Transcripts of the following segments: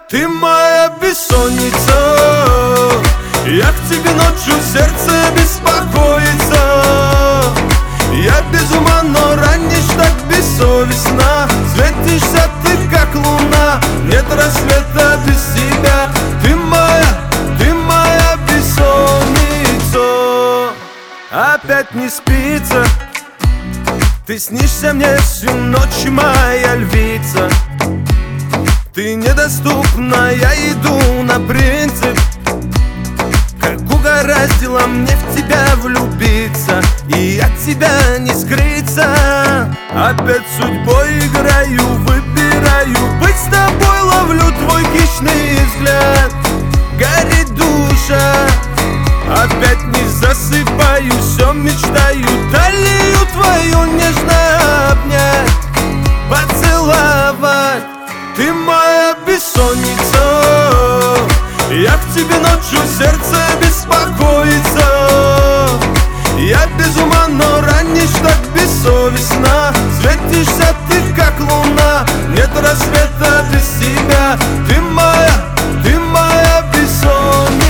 Ты моя бессонница, я к тебе ночью, сердце беспокоится. Я без ума, но ранишь так бессовестно. Светишься ты, как луна, нет рассвета без тебя. Ты моя бессонница. Опять не спится, ты снишься мне всю ночь, моя львица. Ты недоступна, я иду на принцип. Как угораздило мне в тебя влюбиться, и от тебя не скрыться. Опять судьбой играю, выбираю быть с тобой, ловлю твой хищный взгляд. Горит душа, опять не засыпаю, все мечтаю талию твою нежно обнять, поцеловать. Ты моя бессонница, я к тебе ночью, сердце беспокоится. Я без ума, но ранишь так бессовестно. Светишься ты, как луна, нет рассвета без тебя. Ты моя бессонница.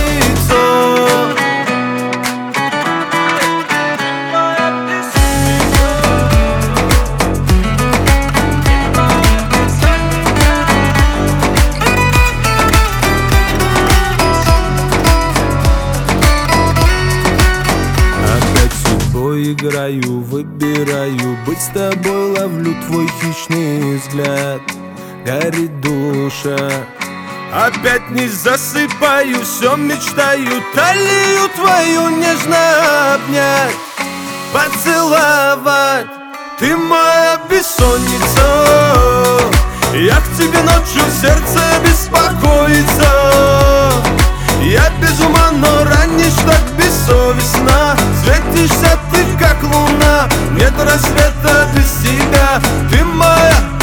Играю, выбираю быть с тобой, ловлю твой хищный взгляд. Горит душа, опять не засыпаю, все мечтаю талию твою нежно обнять, поцеловать. Ты моя бессонница, я к тебе ночью, сердце беспокоится. Я без ума, но ранишь так бессовестно. Светишься ты, как луна, нет рассвета без тебя. Ты моя